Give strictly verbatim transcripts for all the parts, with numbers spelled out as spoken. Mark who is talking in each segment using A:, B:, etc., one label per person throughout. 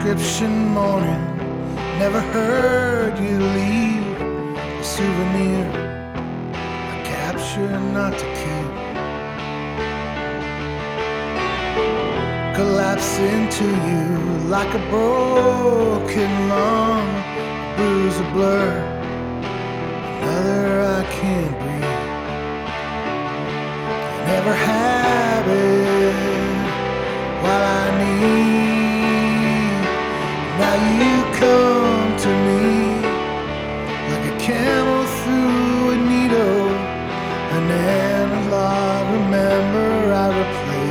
A: prescription morning. Never heard you leave a souvenir, a capture not to keep. Collapse into you like a broken lung, a bruise, a blur, another I can't breathe. Never have it while I need. Now you come to me like a camel through a needle, an analog. Remember I replay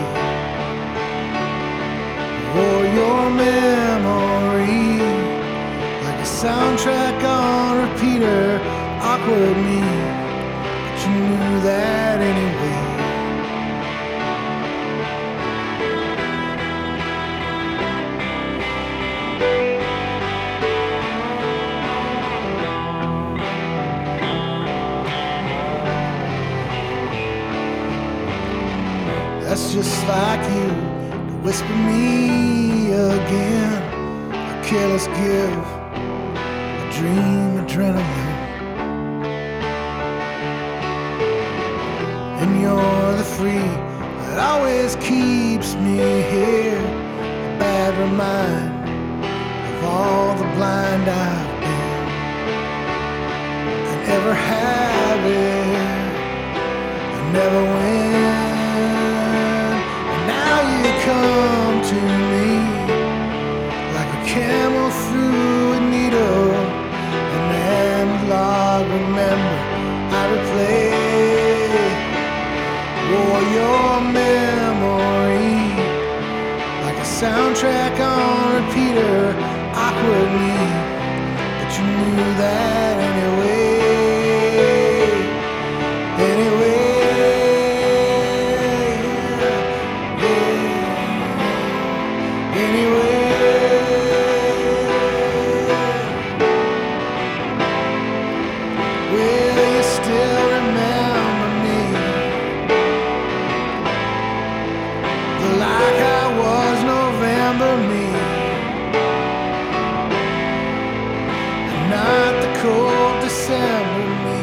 A: for your memory like a soundtrack on repeater. Awkward me, but you knew that anyway. That's just like you to whisper me again, a careless give, a dream adrenaline. And you're the free that always keeps me here, a bad reminder of all the blind I've been. I never have it, I never win. Come to me like a camel through a needle, an analog. Remember I replay for your memory like a soundtrack on repeater. Awkward me, but you knew that anyway. Anyway. Not the cold December me.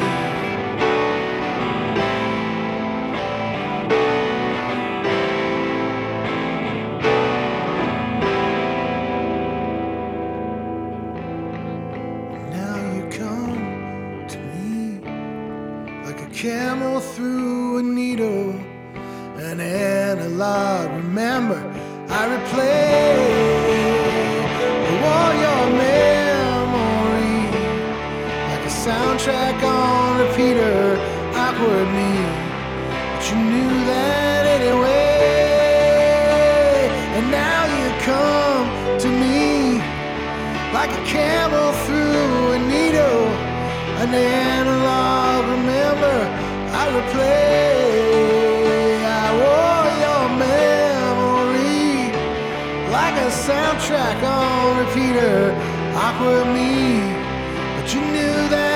A: Now you come to me like a camel through a needle, an analog. Remember I replay all your memory, soundtrack on repeater. Awkward me, but you knew that anyway. And now you come to me like a camel through a needle, an analog. Remember I replay. I wore your memory like a soundtrack on repeater. Awkward me, but you knew that